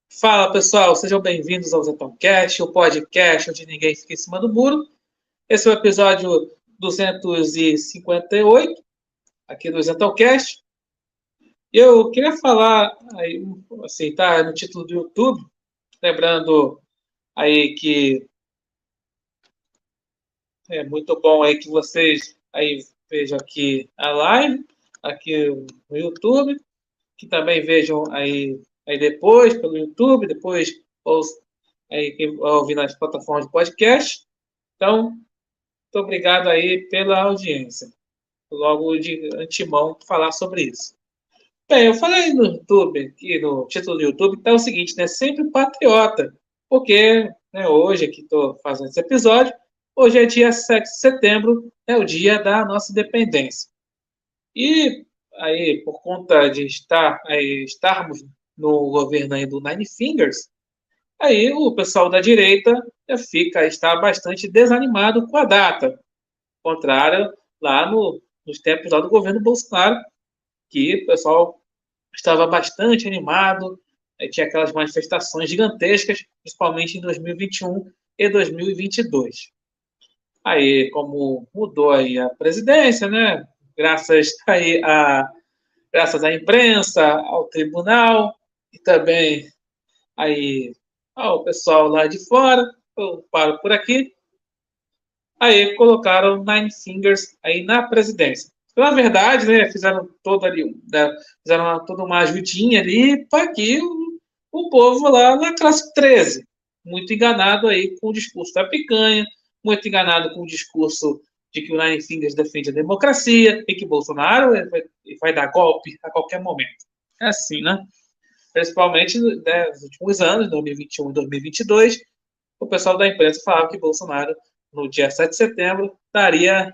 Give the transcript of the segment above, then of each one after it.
Fala pessoal, sejam bem-vindos ao ZetãoCast, o podcast onde ninguém fica em cima do muro. Esse é o episódio 258 aqui do ZetãoCast. E eu queria falar aí, assim, tá no título do YouTube, lembrando aí que é muito bom aí que vocês aí vejam aqui a live, aqui no YouTube, que também vejam aí depois pelo YouTube, depois aí quem vai ouvir nas plataformas de podcast. Então, muito obrigado aí pela audiência. Logo de antemão, falar sobre isso. Bem, eu falei no YouTube, aqui no título do YouTube, que tá o seguinte, né? Sempre patriota. Porque, né, hoje aqui estou fazendo esse episódio, hoje é dia 7 de setembro, é o dia da nossa independência. E aí, por conta de estarmos no governo aí do Nine Fingers, aí o pessoal da direita está bastante desanimado com a data, contrário lá nos tempos lá do governo Bolsonaro, que o pessoal estava bastante animado, tinha aquelas manifestações gigantescas, principalmente em 2021 e 2022. Aí, como mudou aí a presidência, né? Graças à imprensa, ao tribunal e também aí ao pessoal lá de fora, eu paro por aqui. Aí colocaram Nine Fingers aí na presidência. Na verdade, né, fizeram toda uma ajudinha ali para que o povo lá na classe 13, muito enganado aí com o discurso da picanha, muito enganado com o discurso de que o Nine Fingers defende a democracia e que Bolsonaro vai dar golpe a qualquer momento. É assim, né? Principalmente, né, nos últimos anos, 2021 e 2022, o pessoal da imprensa falava que Bolsonaro, no dia 7 de setembro, daria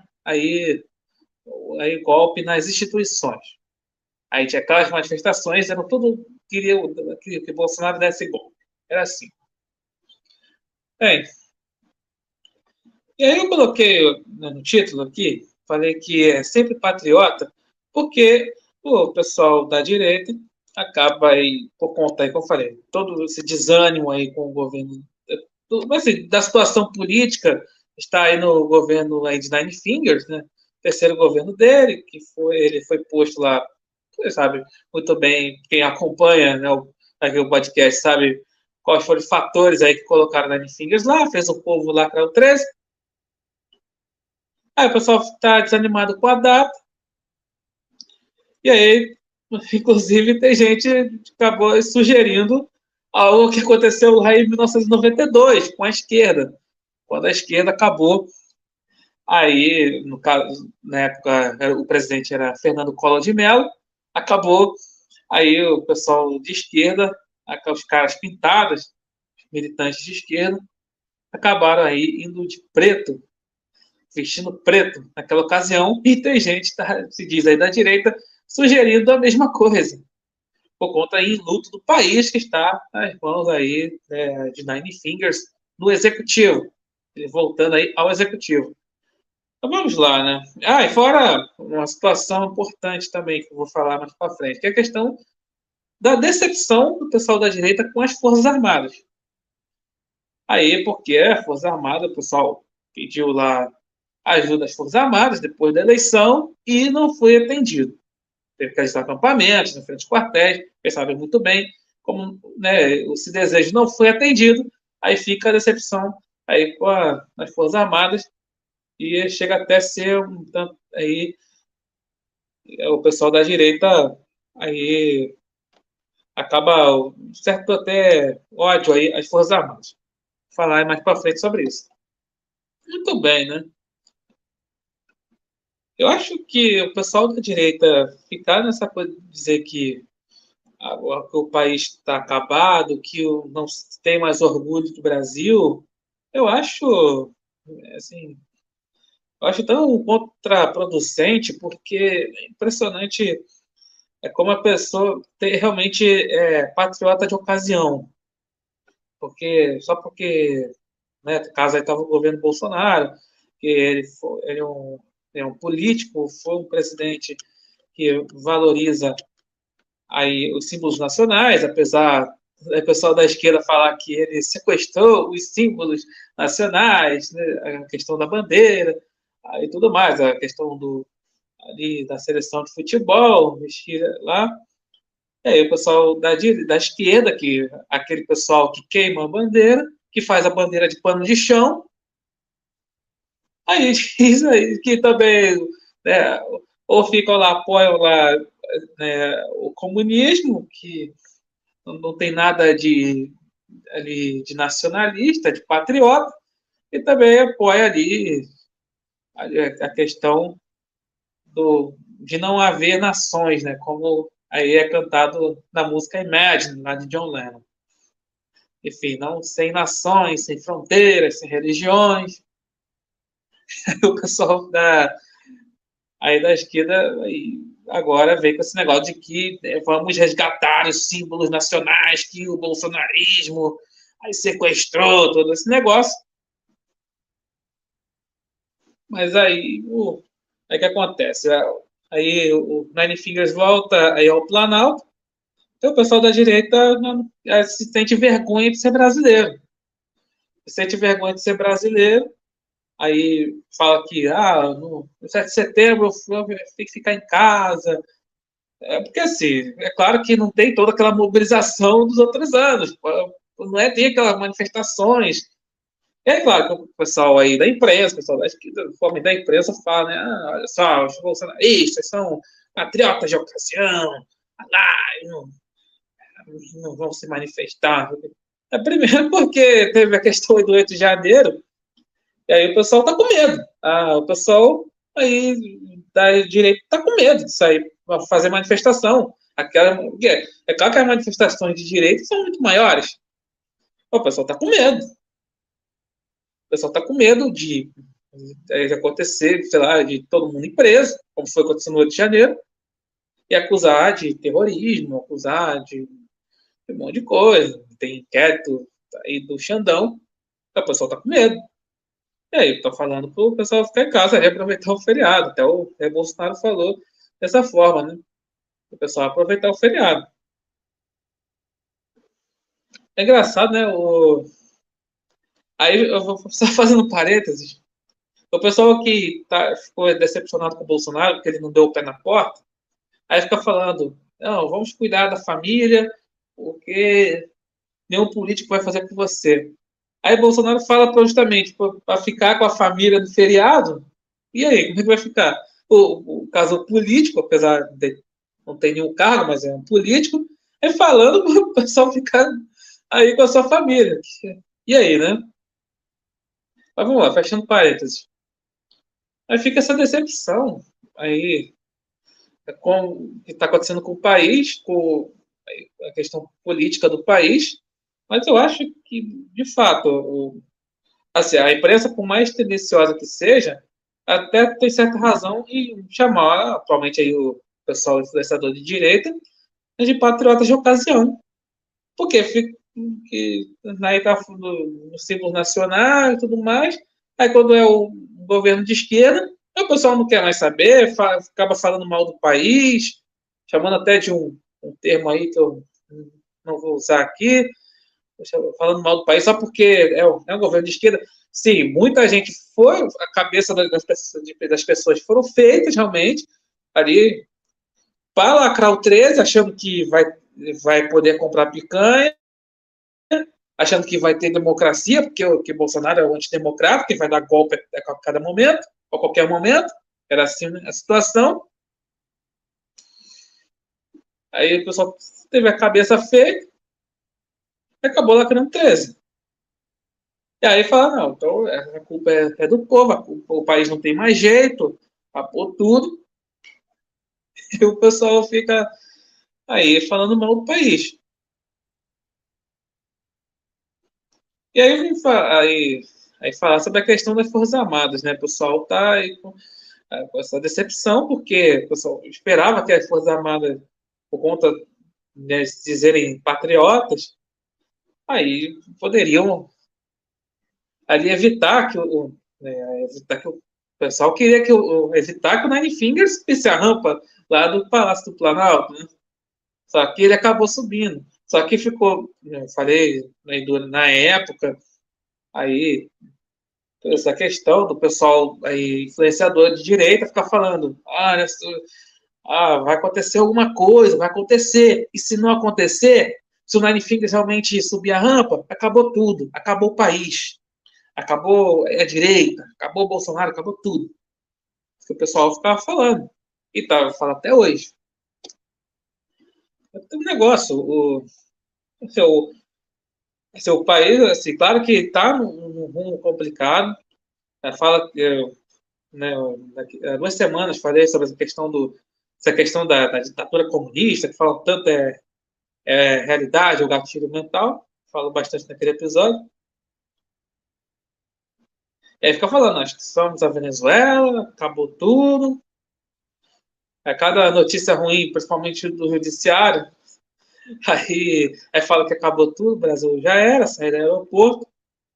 aí golpe nas instituições. Aí tinha aquelas manifestações, eram tudo queria que Bolsonaro desse golpe. Era assim. Bem, e aí eu coloquei no título aqui, falei que é sempre patriota, porque o pessoal da direita acaba aí, por conta aí, como eu falei, todo esse desânimo aí com o governo, assim, da situação política, está aí no governo aí de Nine Fingers, né? Terceiro governo dele, ele foi posto lá, você sabe muito bem, quem acompanha, né, aqui o podcast sabe quais foram os fatores aí que colocaram Nine Fingers lá, fez o povo lá para o 13. Aí o pessoal está desanimado com a data, e aí, inclusive, tem gente que acabou sugerindo algo que aconteceu lá em 1992 com a esquerda, quando a esquerda acabou. Aí, no caso, na época, o presidente era Fernando Collor de Mello, acabou. Aí o pessoal de esquerda, os caras pintados, militantes de esquerda, acabaram aí indo de preto, vestindo preto naquela ocasião, e tem gente, se diz aí da direita, sugerindo a mesma coisa, por conta aí luto do país que está nas mãos aí de Nine Fingers no executivo, voltando aí ao executivo. Então vamos lá, né? Ah, e fora uma situação importante também que eu vou falar mais para frente, que é a questão da decepção do pessoal da direita com as Forças Armadas. Aí, porque a Força Armada, o pessoal pediu lá ajuda às Forças Armadas depois da eleição e não foi atendido. Teve que ajustar acampamentos, na frente de quartéis, pensaram muito bem, como né, esse desejo não foi atendido, aí fica a decepção aí com as Forças Armadas e chega até a ser um tanto aí o pessoal da direita aí acaba certo até ódio aí às Forças Armadas. Vou falar mais para frente sobre isso. Muito bem, né? Eu acho que o pessoal da direita ficar nessa coisa de dizer que o país está acabado, que não tem mais orgulho do Brasil, eu acho, assim, eu acho tão contraproducente, porque é impressionante como a pessoa realmente é patriota de ocasião, porque né, no caso aí estava o governo Bolsonaro, que ele é um político, foi um presidente que valoriza aí os símbolos nacionais, apesar o pessoal da esquerda falar que ele sequestrou os símbolos nacionais, né, a questão da bandeira e tudo mais, a questão ali da seleção de futebol, mexer lá. E aí o pessoal da esquerda, que aquele pessoal que queima a bandeira, que faz a bandeira de pano de chão, aí diz aí que também, né, ou ficam lá, apoiam lá, né, o comunismo, que não tem nada ali, de nacionalista, de patriota, e também apoia ali a questão de não haver nações, né, como aí é cantado na música Imagine, lá de John Lennon. Enfim, não sem nações, sem fronteiras, sem religiões. O pessoal aí da esquerda aí, agora vem com esse negócio de que, né, vamos resgatar os símbolos nacionais que o bolsonarismo aí sequestrou, todo esse negócio. Mas aí o que acontece? Aí o Nine Fingers volta aí ao Planalto, então o pessoal da direita se sente vergonha de ser brasileiro. Se sente vergonha de ser brasileiro, aí fala que no 7 de setembro tem que ficar em casa. Porque, assim, é claro que não tem toda aquela mobilização dos outros anos. Não é, tem aquelas manifestações. É claro que o pessoal aí da imprensa, o pessoal da imprensa fala, né? Olha só, os bolsonaristas são patriotas de ocasião, não, não vão se manifestar. Primeiro porque teve a questão do 8 de janeiro, e aí o pessoal tá com medo. O pessoal aí da direita tá com medo de sair para fazer manifestação. É claro que as manifestações de direita são muito maiores. O pessoal tá com medo. O pessoal tá com medo de acontecer, sei lá, de todo mundo ir preso, como foi acontecendo no 8 de janeiro, e acusar de terrorismo, acusar de um monte de coisa. Tem inquérito aí do Xandão, o pessoal tá com medo. E aí, tô falando pro pessoal ficar em casa, reaproveitar o feriado. Até o Bolsonaro falou dessa forma, né? O pessoal aproveitar o feriado. É engraçado, né? Aí eu vou só fazendo parênteses. O pessoal que ficou decepcionado com o Bolsonaro, porque ele não deu o pé na porta, aí fica falando, não, vamos cuidar da família, porque nenhum político vai fazer por você. Aí Bolsonaro fala justamente para ficar com a família no feriado. E aí, como é que vai ficar? O caso político, apesar de não ter nenhum cargo, mas é um político, é falando para o pessoal ficar aí com a sua família. E aí, né? Mas vamos lá, fechando parênteses. Aí fica essa decepção aí com o que está acontecendo com o país, com a questão política do país, mas eu acho que, de fato, assim, a imprensa, por mais tendenciosa que seja, até tem certa razão em chamar atualmente aí o pessoal influenciador de direita de patriotas de ocasião. Porque fica que aí tá no símbolo nacional e tudo mais. Aí quando é o governo de esquerda, o pessoal não quer mais saber, acaba falando mal do país, chamando até de um termo aí que eu não vou usar aqui, falando mal do país só porque é um governo de esquerda. Sim, muita gente foi, a cabeça das pessoas foram feitas realmente ali para lacrar o 13, achando que vai poder comprar picanha, achando que vai ter democracia, porque Bolsonaro é um antidemocrata, que vai dar golpe a cada momento, a qualquer momento. Era assim a situação. Aí o pessoal teve a cabeça feita e acabou lacrando 13. E aí fala, não, então a culpa é do povo, o país não tem mais jeito, papou tudo, e o pessoal fica aí falando mal do país. E aí falar sobre a questão das Forças Armadas, né? O pessoal tá aí com essa decepção, porque o pessoal esperava que as Forças Armadas, por conta de dizerem patriotas, aí poderiam ali evitar que o pessoal queria evitar que o Nine Fingers subisse a rampa lá do Palácio do Planalto, né? Só que ele acabou subindo. Só que ficou, eu falei né, na época, aí essa questão do pessoal aí, influenciador de direita ficar falando, vai acontecer alguma coisa, vai acontecer. E se não acontecer, se o Nine Fingers realmente subir a rampa, acabou tudo, acabou o país, acabou a direita, acabou o Bolsonaro, acabou tudo. Isso que o pessoal ficava falando. E tá falando até hoje. Tem um negócio, seu, seu país, assim, claro que está num rumo complicado. Fala que, né, há 2 semanas falei sobre essa questão da ditadura comunista, que fala tanto realidade ou gatilho mental. Falo bastante naquele episódio. E aí fica falando, nós somos a Venezuela, acabou tudo. Cada notícia ruim, principalmente do judiciário, aí fala que acabou tudo, o Brasil já era, sair do aeroporto.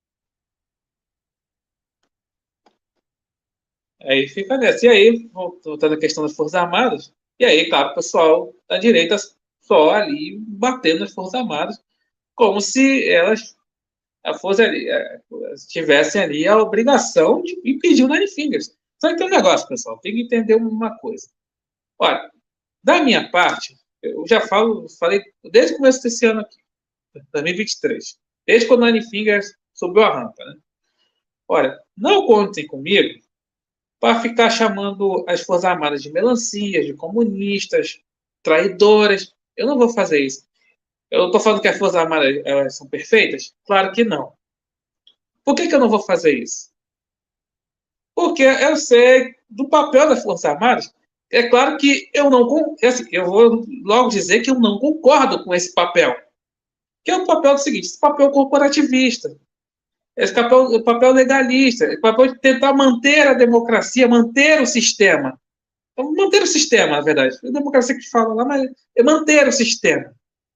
Aí fica nessa. E aí, voltando à questão das Forças Armadas, e aí, claro, o pessoal da direita só ali batendo nas Forças Armadas, como se elas fossem ali, tivessem ali a obrigação de impedir o Nine Fingers. Só que tem um negócio, pessoal, tem que entender uma coisa. Olha, da minha parte, eu já falei desde o começo desse ano aqui, 2023, desde quando o Nine Fingers subiu a rampa, né? Olha, não contem comigo para ficar chamando as Forças Armadas de melancias, de comunistas, traidoras. Eu não vou fazer isso. Eu estou falando que as Forças Armadas elas são perfeitas? Claro que não. Por que eu não vou fazer isso? Porque eu sei do papel das Forças Armadas. É claro que eu não. Assim, eu vou logo dizer que eu não concordo com esse papel. Que é o papel do seguinte: esse papel corporativista. Esse papel legalista, esse papel de tentar manter a democracia, manter o sistema. Então, manter o sistema, na verdade. É a democracia que fala lá, mas é manter o sistema.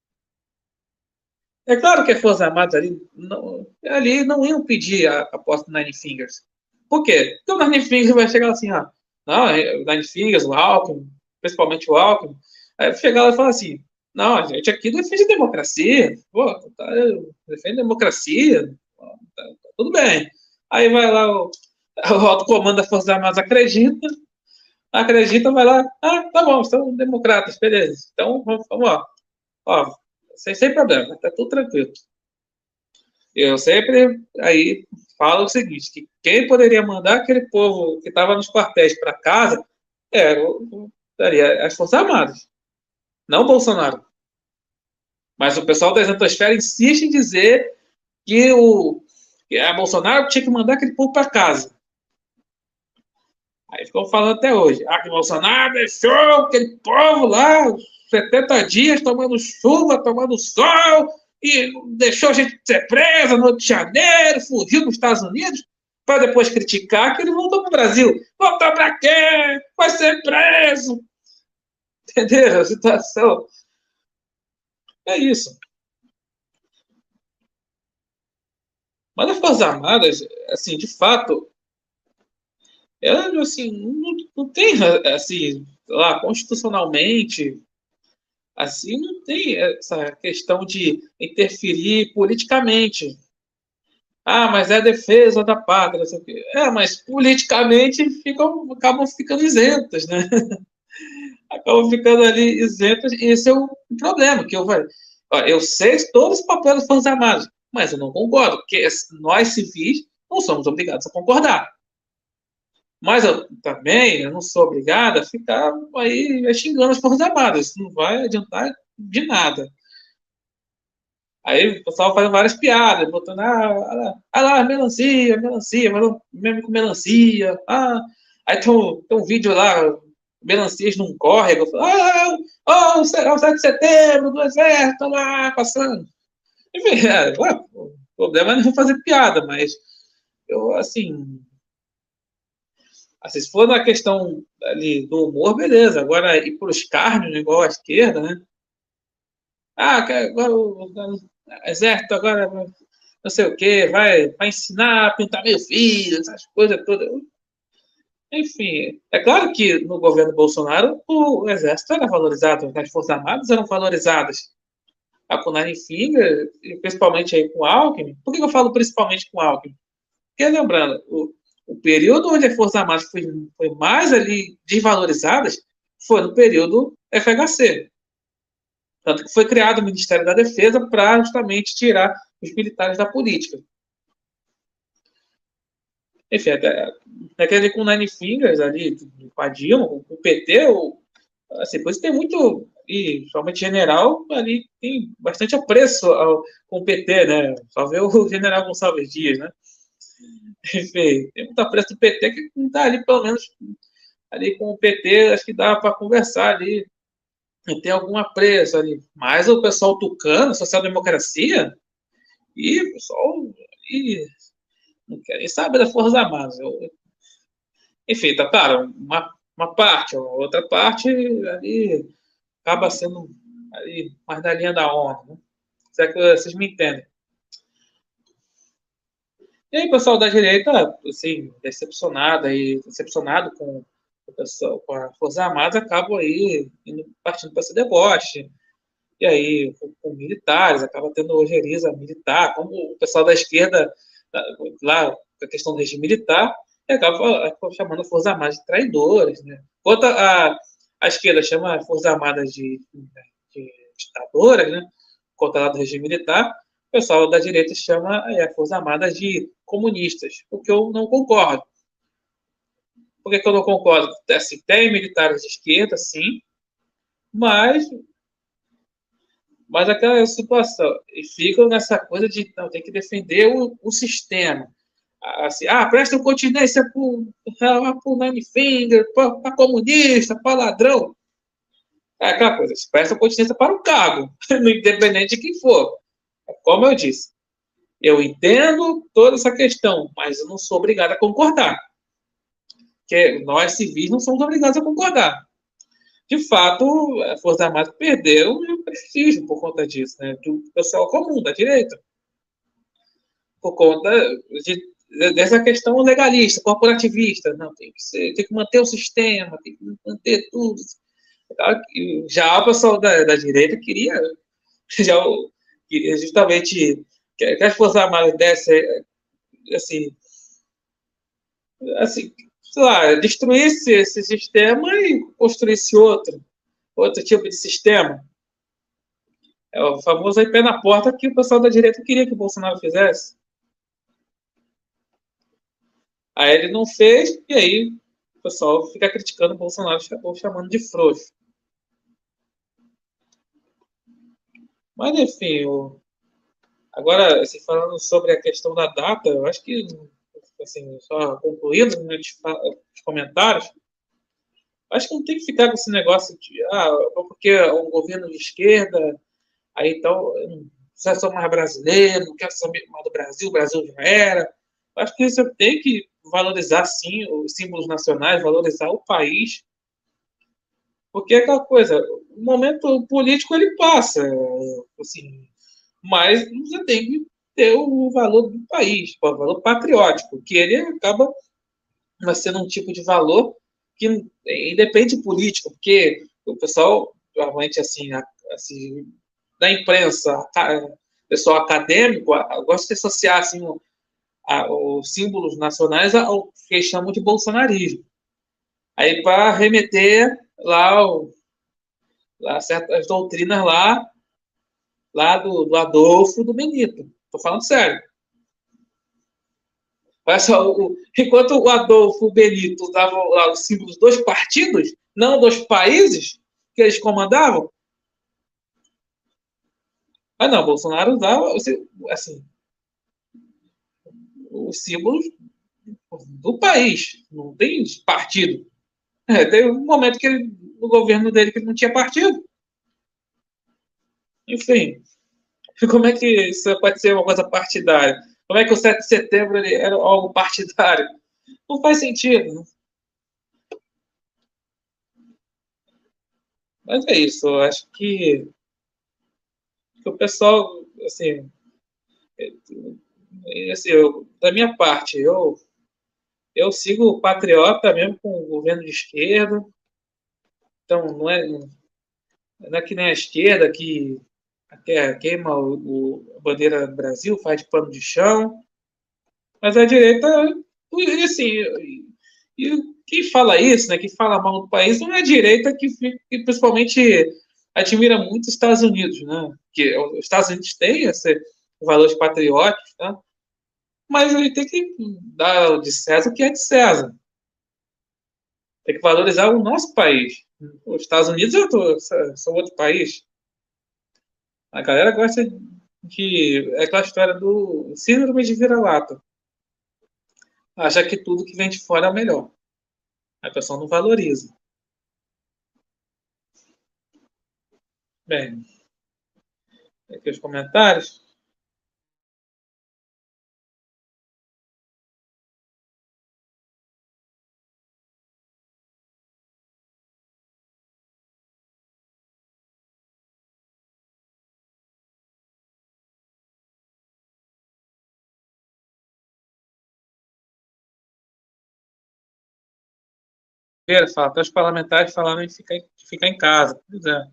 É claro que as Forças Armadas ali não iam pedir a posse do Nine Fingers. Por quê? Porque o Nine Fingers vai chegar assim, não, o Nine Fingers, o Alckmin, principalmente o Alckmin, aí chegar lá e falar assim, não, a gente aqui defende a democracia, pô, defende a democracia, tá tudo bem. Aí vai lá o alto comando das Forças Armadas acredita, vai lá, tá bom, são democratas, beleza. Então, vamos lá. Ó, sem problema, tá tudo tranquilo. Eu sempre aí falo o seguinte, que quem poderia mandar aquele povo que estava nos quartéis para casa seria as Forças Armadas, não o Bolsonaro. Mas o pessoal da exatosfera insiste em dizer que a Bolsonaro tinha que mandar aquele povo para casa. Aí ficam falando até hoje. Que Bolsonaro deixou aquele povo lá 70 dias tomando chuva, tomando sol, e deixou a gente ser presa no Rio de Janeiro, fugiu para os Estados Unidos, para depois criticar que ele voltou para o Brasil. Voltou para quê? Vai ser preso. Entenderam a situação? É isso. Mas as Forças Armadas, assim, de fato, ela, assim, não tem, assim, lá, constitucionalmente, assim, não tem essa questão de interferir politicamente. Mas é a defesa da pátria, não sei o quê. Mas politicamente acabam ficando isentas, né? Acabam ficando ali isentas, e esse é o problema, que eu sei todos os papéis das Forças Armadas, mas eu não concordo, porque nós civis não somos obrigados a concordar. Mas eu não sou obrigado a ficar aí xingando as Forças Armadas. Isso não vai adiantar de nada. Aí o pessoal faz várias piadas, botando, lá, melancia, mesmo com melancia. Aí tem um vídeo lá, melancias num córrego. O 7 de setembro do exército lá, passando. Enfim, o problema é não fazer piada, mas eu, assim, se for na questão ali do humor, beleza. Agora, ir para os carnes, igual à esquerda, né? Agora o exército agora não sei o quê, vai ensinar a pintar meu filho, essas coisas todas. Enfim, é claro que no governo Bolsonaro o exército era valorizado, as Forças Armadas eram valorizadas. com o Nine Finger, principalmente aí com o Alckmin. Por que eu falo principalmente com o Alckmin? Porque, lembrando, o período onde as Forças Armadas foi mais ali desvalorizadas foi no período FHC. Tanto que foi criado o Ministério da Defesa para justamente tirar os militares da política. Enfim, até com o Nine Fingers ali, com a Dilma, com o PT, assim, por isso tem muito, e principalmente general, ali tem bastante apreço com o PT, né? Só ver o general Gonçalves Dias, né? Enfim, tem muito apreço do PT que não está ali, pelo menos, ali com o PT, acho que dá para conversar ali, e tem algum apreço ali. Mas o pessoal tucano, social-democracia, e o pessoal e não quer nem saber das Forças Armadas. Enfim, tá claro, uma parte, outra parte ali acaba sendo ali mais da linha da ONU, né? Será que vocês me entendem? E aí, o pessoal da direita, assim, decepcionado com o pessoal, com a Força Armada, acaba aí partindo para esse deboche. E aí, com militares, acaba tendo ojeriza militar, como o pessoal da esquerda, lá, a questão do regime militar, e acaba chamando a Força Armada de traidores, né? Enquanto a esquerda chama a Força Armada de ditadoras, né? Contra lá do regime militar, o pessoal da direita chama a Força Armada de comunistas, o que eu não concordo. Por que eu não concordo? Assim, tem militares de esquerda, sim, mas aquela situação, e ficam nessa coisa de não, tem que defender o sistema. Assim, presta continência para o Nine Finger, para comunista, para ladrão. É aquela coisa, presta continência para o cargo, independente de quem for. Como eu disse, eu entendo toda essa questão, mas eu não sou obrigado a concordar. Porque nós civis não somos obrigados a concordar. De fato, as Forças Armadas perderam o prestígio por conta disso, né? Do pessoal comum, da direita. Por conta dessa questão legalista, corporativista. Não, tem que manter o sistema, tem que manter tudo. Já o pessoal da direita já, queria justamente que as Forças Armadas dessem, assim, sei lá, destruísse esse sistema e construísse outro tipo de sistema. É o famoso aí pé na porta que o pessoal da direita queria que o Bolsonaro fizesse. Aí ele não fez, e aí o pessoal fica criticando o Bolsonaro, chamando de frouxo. Mas, enfim, agora, assim, falando sobre a questão da data, eu acho que, assim, só concluindo os comentários, acho que não tem que ficar com esse negócio de, porque é um governo de esquerda, aí então, não precisa ser mais brasileiro, não quero saber mais do Brasil, o Brasil já era. Acho que você tem que valorizar, sim, os símbolos nacionais, valorizar o país, porque é aquela coisa, o momento político ele passa, assim, mas você tem que ter o valor do país, o valor patriótico, que ele acaba sendo um tipo de valor que independe político, porque o pessoal, realmente, assim, da imprensa, pessoal acadêmico, gosta de associar assim, os símbolos nacionais ao que eles chamam de bolsonarismo. Aí, para remeter lá certas doutrinas lá do Adolfo do Benito. Estou falando sério. Olha só, enquanto o Adolfo Benito usava lá os símbolos dos partidos, não dos países que eles comandavam, mas não, Bolsonaro usava assim, os símbolos do país, não tem partido. Teve um momento que no governo dele que ele não tinha partido. Enfim, como é que isso pode ser uma coisa partidária? Como é que o 7 de setembro ele era algo partidário? Não faz sentido. Né? Mas é isso, eu acho que o pessoal, assim, da minha parte, eu sigo patriota mesmo com o governo de esquerda, então não é que nem a esquerda que queima a bandeira do Brasil, faz de pano de chão, mas a direita, e assim, e quem fala isso, né, quem fala mal do país, não é a direita que principalmente admira muito os Estados Unidos, né, que os Estados Unidos têm esse valores patrióticos, né, mas a gente tem que dar de César o que é de César. Tem que valorizar o nosso país. Os Estados Unidos são outro país. A galera gosta de. É aquela história do síndrome de vira-lata. Acha que tudo que vem de fora é melhor. A pessoa não valoriza. Bem, aqui os comentários. Fala, até os parlamentares falaram de ficar em casa. Pois é.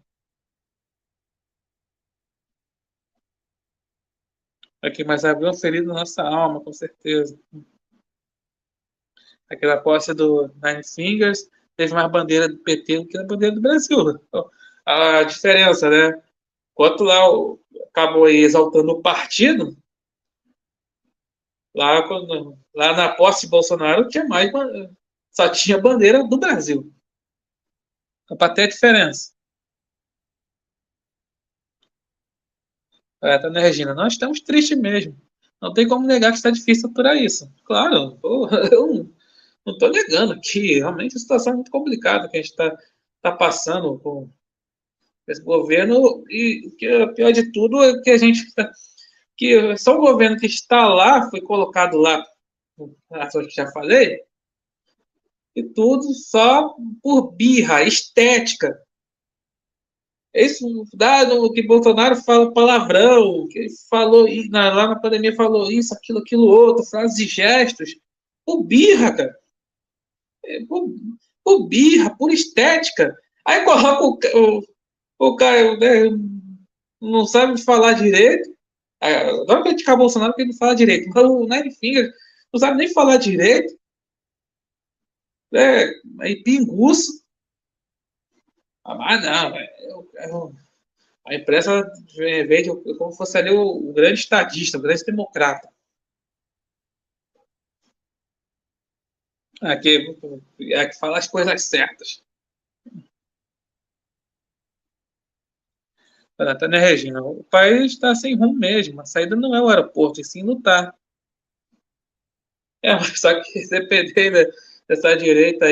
Aqui, mas abriu um ferido na nossa alma, com certeza. Aquela posse do Nine Fingers teve mais bandeira do PT do que a bandeira do Brasil. A diferença, né? Enquanto lá acabou aí exaltando o partido, lá na posse de Bolsonaro tinha só tinha bandeira do Brasil. Para ter a diferença. Tá, né, Regina? Nós estamos tristes mesmo. Não tem como negar que está difícil aturar isso. Claro, eu não estou negando que realmente a situação é muito complicada que a gente tá passando com esse governo e o que é pior de tudo é que a gente que só o governo que está lá foi colocado lá, as coisas que já falei, e tudo só por birra, estética. Isso dado que Bolsonaro fala palavrão, que ele falou lá na pandemia falou isso, aquilo outro, frases e gestos, por birra, cara. Por birra, por estética. Aí coloca o cara, né, não sabe falar direito. Agora criticar Bolsonaro porque ele não fala direito. Mas o Nine Finger não sabe nem falar direito. Aí pinguço. Ah, não. A imprensa veio como fosse ali o grande estadista, o grande democrata. Que fala as coisas certas. Natânia Regina, o país está sem rumo mesmo. A saída não é o aeroporto, e sim lutar. Mas só que depender dessa direita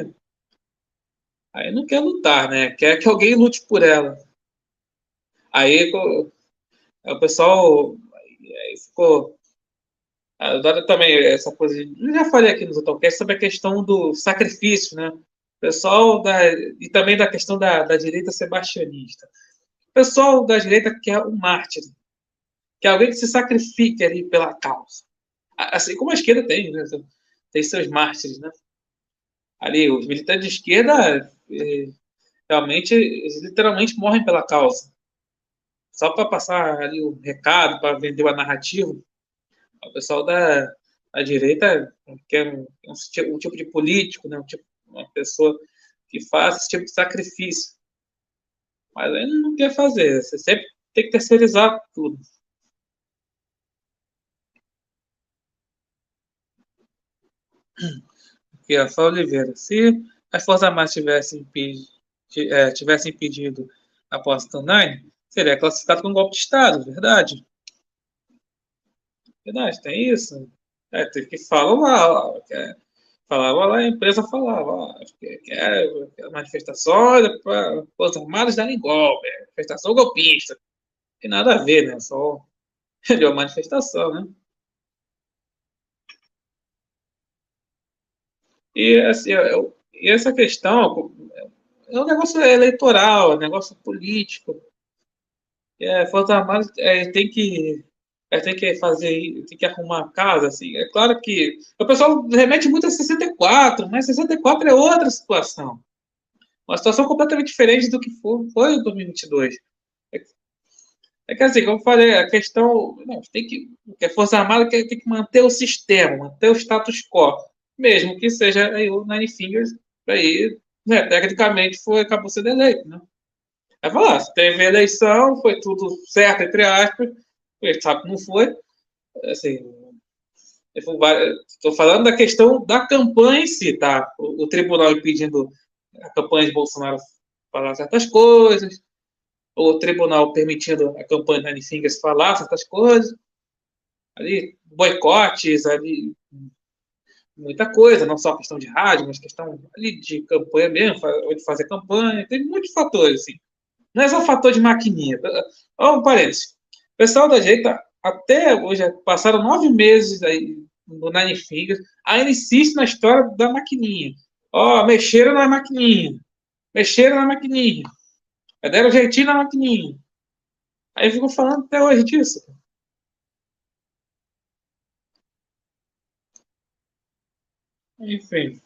aí não quer lutar, né? Quer que alguém lute por ela. Aí o pessoal aí ficou. Adora também essa coisa. Eu já falei aqui nos autocasts sobre a questão do sacrifício, né? O pessoal e também da questão da direita sebastianista. O pessoal da direita quer um mártir, quer alguém que se sacrifique ali pela causa. Assim como a esquerda tem, né? Tem seus mártires, né? Ali, os militantes de esquerda realmente, eles literalmente morrem pela causa. Só para passar ali o recado, para vender a narrativa. O pessoal da direita quer um tipo de político, né? Uma pessoa que faz esse tipo de sacrifício. Mas aí não quer fazer. Você sempre tem que terceirizar tudo. Aqui, ó, só Oliveira. Se as Forças Armadas tivessem impedido a posse do Nine, seria classificado como golpe de Estado, verdade? Verdade, tem isso. Tem que falar lá, falava lá, a empresa falava, que manifestações para Forças Armadas darem golpe, manifestação golpista. Não tem nada a ver, né? Só de uma manifestação, né? E, assim, e essa questão é um negócio eleitoral, é um negócio político. Forças Armadas tem que fazer, tem que arrumar a casa, assim. É claro que o pessoal remete muito a 64, mas 64 é outra situação. Uma situação completamente diferente do que foi em 2022. É que assim, como eu falei, a questão. Não, tem que a Força Armada tem que manter o sistema, manter o status quo. Mesmo que seja aí o Nine Fingers, aí, né, tecnicamente acabou sendo eleito, né? Aí falar, teve eleição, foi tudo certo, entre aspas, ele sabe que não foi. Assim, estou falando da questão da campanha em si, tá? O tribunal impedindo a campanha de Bolsonaro falar certas coisas, o tribunal permitindo a campanha da Nine Fingers falar certas coisas, ali, boicotes, ali, muita coisa, não só questão de rádio, mas questão ali de campanha mesmo, de fazer campanha, tem muitos fatores, assim. Não é só fator de maquininha. Ó, um parênteses. O pessoal da direita, até hoje, passaram 9 meses aí no Nine Fingers, ainda insiste na história da maquininha. Ó, mexeram na maquininha. Mexeram na maquininha. Deram jeitinho na maquininha. Aí ficam falando até hoje disso. Enfim.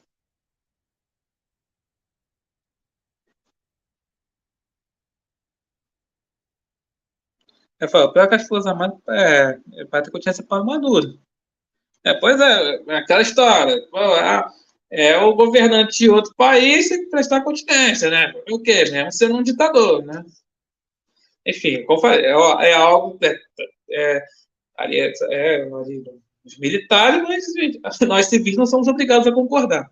Eu falo, pior que as Forças Armadas para ter consciência para Maduro. Pois é aquela história. Pô, é o governante de outro país tem que prestar continência, né? O quê? Mesmo sendo um ditador, né? Enfim, como falei, é algo. Ali, ali, os militares, mas nós civis não somos obrigados a concordar.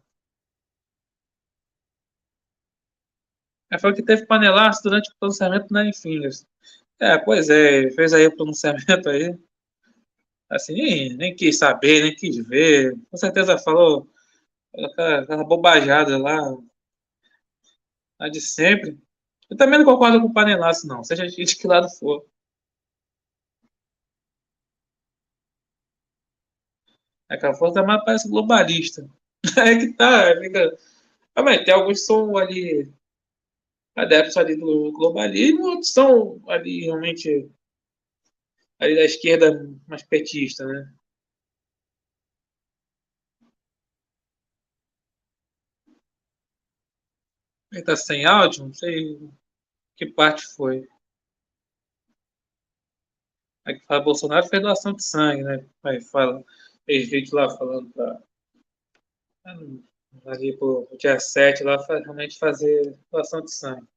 Ela falou que teve panelaço durante o pronunciamento na Infingas. Pois é, fez aí o pronunciamento aí. Assim, nem quis saber, nem quis ver. Com certeza falou aquela bobajada lá de sempre. Eu também não concordo com o panelaço, não, seja de que lado for. Aquela força mais parece globalista. É que tá, fica. Mas tem alguns que são ali adeptos ali do globalismo, outros são ali realmente ali da esquerda mais petista, né? Ele tá sem áudio, não sei que parte foi. Aí que fala, Bolsonaro fez doação de sangue, né? Aí fala, fez vídeo lá falando pra ali pro dia 7 lá realmente fazer doação de sangue.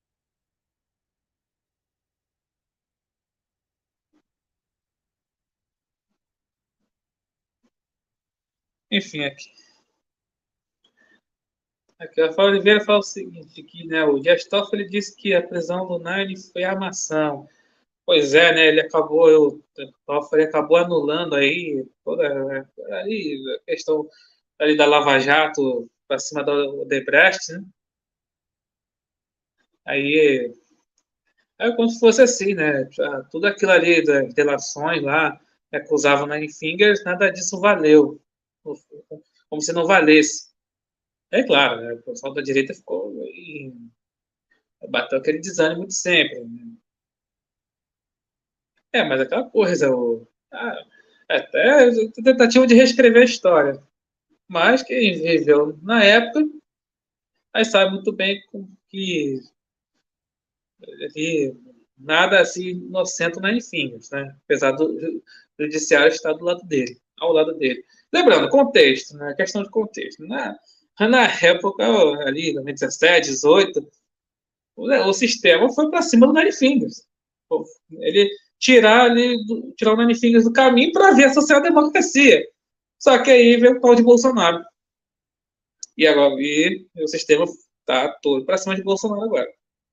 Enfim, aqui a Rafael Oliveira fala o seguinte, que né, o Dias Toffoli disse que a prisão do Nine foi armação. Pois é, né? O Toffoli acabou anulando aí toda ali, a questão ali da Lava Jato para cima da Odebrecht, né? Aí é como se fosse assim, né? Tudo aquilo ali das delações lá, que acusavam Nine Fingers, nada disso valeu. Como se não valesse. É claro, né? O pessoal da direita ficou e bateu aquele desânimo de sempre, né? Mas aquela coisa, até tentativa de reescrever a história. Mas quem viveu na época, aí sabe muito bem que ali, nada assim inocente na Infinity, né? Apesar do judiciário estar do lado dele, ao lado dele. Lembrando, contexto, né? Questão de contexto. Na época, ali, 2017, 18, o sistema foi para cima do Nine Fingers. Ele tirar o Nine Fingers do caminho para ver a social-democracia. Só que aí veio o pau de Bolsonaro. E agora o sistema está todo para cima de Bolsonaro agora.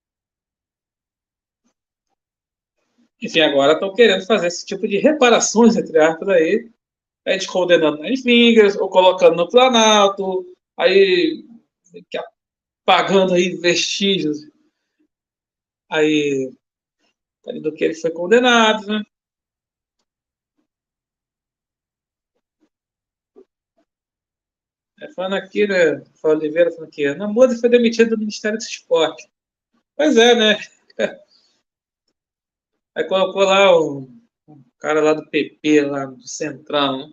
Enfim, agora estão querendo fazer esse tipo de reparações, entre aspas, aí, descondenando as vingas, ou colocando no Planalto, aí apagando aí vestígios aí, aí do que ele foi condenado, né? Falando aqui, né? Fala Oliveira falando aqui, Namuda foi demitido do Ministério do Esporte. Pois é, né? Aí colocou lá o cara lá do PP, lá do Centrão, né?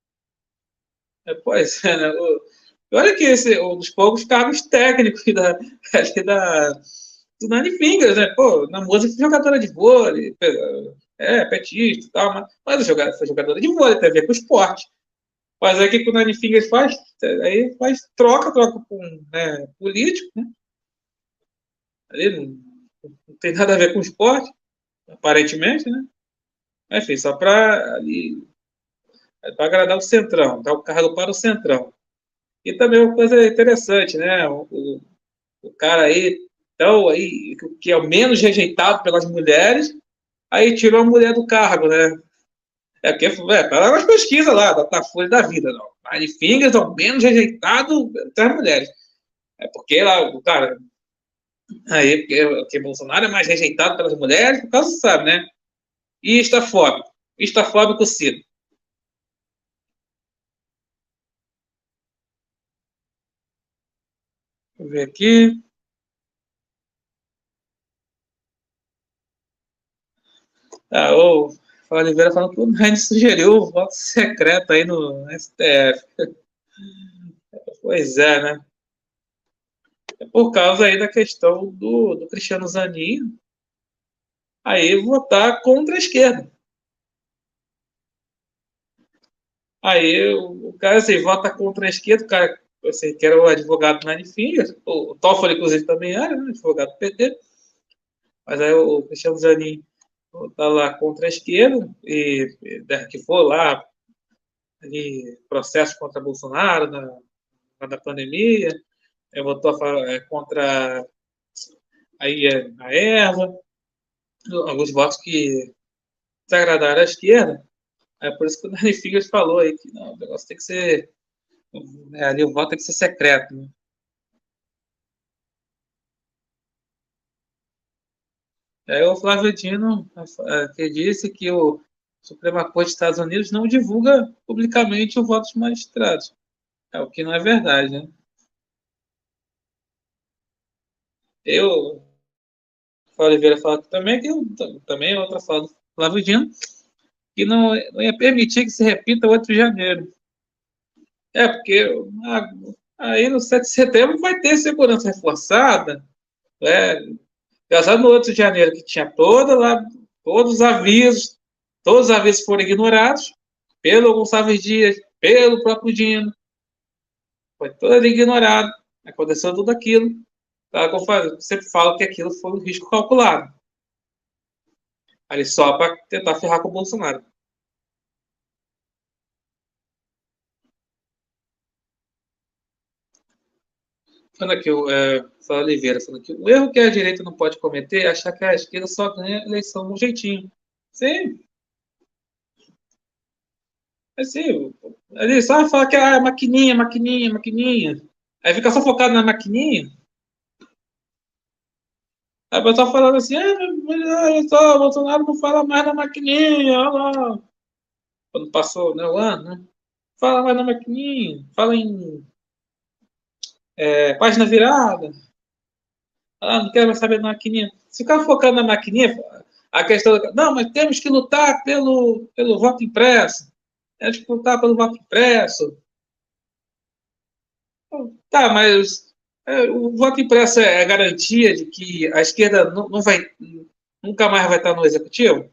Pois é, né? Olha que esse um dos poucos cargos técnicos ali do do Nine Fingers, né? Pô, na música foi jogadora de vôlei, petista e tal, mas foi jogadora de vôlei, tem a ver com esporte. Mas aí o que o Nine Fingers faz? Aí faz troca com político, né? Ali não tem nada a ver com esporte, aparentemente, né? Enfim, só para agradar o Centrão, dar o cargo para o Centrão. E também uma coisa interessante, né? O cara aí, então, aí, que é o menos rejeitado pelas mulheres, aí tirou a mulher do cargo, né? Tá lá nas pesquisas lá, da Folha da Vida, não. Nine Fingers é o menos rejeitado das mulheres. É porque lá, o cara, aí, porque Bolsonaro é mais rejeitado pelas mulheres, por causa, sabe, né? E estafóbico Ciro. Deixa eu ver aqui. O Oliveira falando que o Nine sugeriu o voto secreto aí no STF. Pois é, né? É por causa aí da questão do Cristiano Zanin aí votar contra a esquerda. Aí o cara assim, vota contra a esquerda, o cara assim, que era o advogado do Nine Fingers, o Toffoli, inclusive, também era, né, advogado do PT, mas aí o Cristiano Zanin tá lá contra a esquerda, que for lá, ali, processo contra Bolsonaro na pandemia, votou contra a erva, alguns votos que desagradaram a esquerda. É por isso que o Nani Figueiredo falou aí que não, o negócio tem que ser. Ali o voto tem que ser secreto. Né? Aí o Flávio Dino que disse que o Suprema Corte dos Estados Unidos não divulga publicamente o voto dos magistrados. É o que não é verdade, né? Eu, o Oliveira fala também, que também outra fala do Flávio Dino, que não ia permitir que se repita o 8 de janeiro. Porque aí no 7 de setembro vai ter segurança reforçada. Né? Pensando no 8 de janeiro, que tinha todos os avisos foram ignorados pelo Gonçalves Dias, pelo próprio Dino. Foi todo ignorado. Aconteceu tudo aquilo. Tá? Como eu sempre falo que aquilo foi um risco calculado. Ali só para tentar ferrar com o Bolsonaro. Falando aqui, o Oliveira, falando aqui, o erro que a direita não pode cometer é achar que a esquerda só ganha eleição de um jeitinho. Sim, assim, ele só fala que é maquininha, maquininha, maquininha. Aí fica só focado na maquininha. Aí o pessoal falando assim, olha só, o Bolsonaro não fala mais na maquininha, olha lá. Quando passou, né, o ano, né? Fala mais na maquininha, fala em página virada. Não quero mais saber da maquininha. Se ficar focando na maquininha, a questão não, mas temos que lutar pelo voto impresso. Temos que lutar pelo voto impresso. Tá, mas o voto impresso é garantia de que a esquerda não vai, nunca mais vai estar no executivo?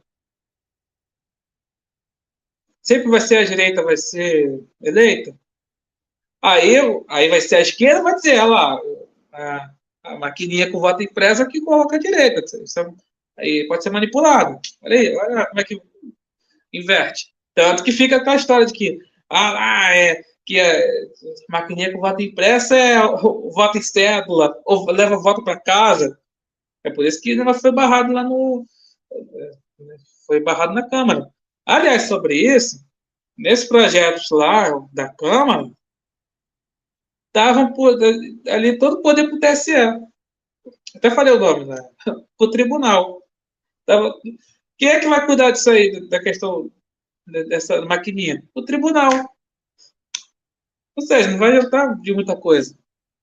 Sempre vai ser a direita, vai ser eleita? Aí, aí vai ser a esquerda, vai dizer, lá, a maquininha com voto impresso que coloca a direita. Aí pode ser manipulado. Olha como é que inverte. Tanto que fica aquela história de que que a maquininha com voto impresso é o voto em cédula, ou leva voto para casa. É por isso que o negócio foi barrado lá no. Foi barrado na Câmara. Aliás, sobre isso, nesses projetos lá da Câmara, estavam ali todo o poder para o TSE. Até falei o nome, né? Para o tribunal. Tava, quem é que vai cuidar disso aí, da questão dessa maquininha? O tribunal. Ou seja, não vai adiantar de muita coisa.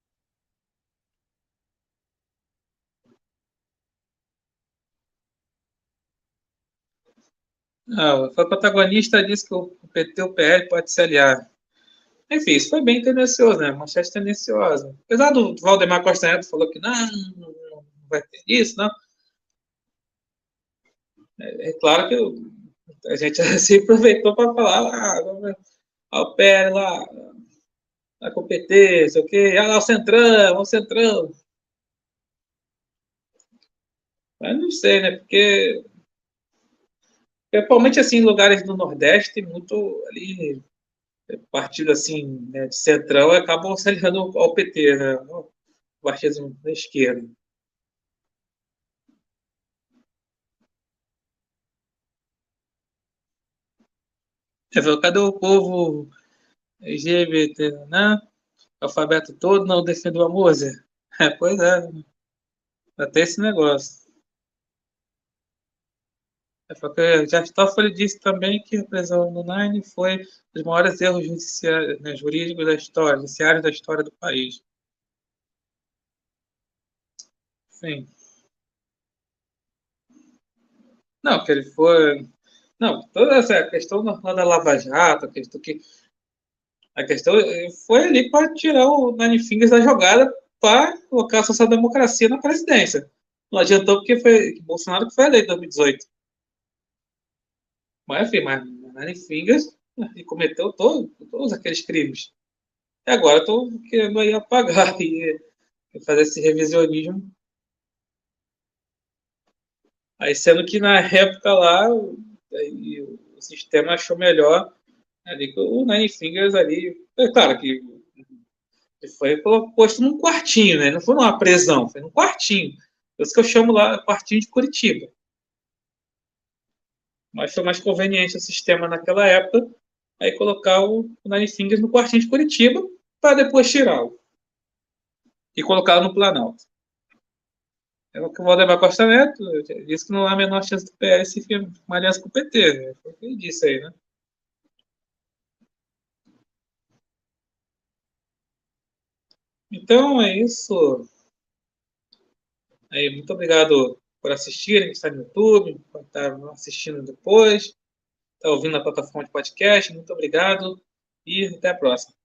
O protagonista disse que o PT e o PL pode se aliar. Enfim, isso foi bem tendencioso, né? Manchete tendenciosa. Apesar do Valdemar Costa Neto falou que não vai ter isso, não. É claro que a gente se aproveitou para falar, o PL lá, a competência, o quê? Ah, lá o Centrão. Mas não sei, né? Porque, principalmente assim, em lugares do Nordeste, tem muito ali, partido assim, né, de centrão, acabam se aliando ao PT, né? O partido da esquerda. Você falou, cadê o povo LGBT, né? Alfabeto todo, não defendeu a música? É, pois é, até esse negócio. É porque já Toffoli disse também que a prisão do Nine foi um dos maiores erros judiciários, né, jurídicos da história, judiciários da história do país. Sim. Não, que ele foi. Não, toda essa questão da Lava Jato, a questão foi ali para tirar o Nine Fingers da jogada para colocar a social-democracia na presidência. Não adiantou porque foi Bolsonaro que foi eleito em 2018. Mas, enfim, mas Nine Fingers ele cometeu todos aqueles crimes. E agora estou querendo aí apagar e fazer esse revisionismo. Aí, sendo que na época lá, o sistema achou melhor ali que o Nine Fingers ali. É claro que ele foi posto num quartinho, né? Não foi numa prisão, foi num quartinho. Por isso que eu chamo lá quartinho de Curitiba. Mas foi mais conveniente o sistema naquela época, aí colocar o Nine Fingers no quartinho de Curitiba para depois tirá-lo e colocá-lo no Planalto. É o que o Valdemar Costa Neto disse que não há a menor chance do PS se firmar uma aliança com o PT. Né? Foi o que ele disse aí, né? Então é isso. Aí, muito obrigado por assistirem, que está no YouTube, por estar assistindo depois, está ouvindo na plataforma de podcast. Muito obrigado e até a próxima.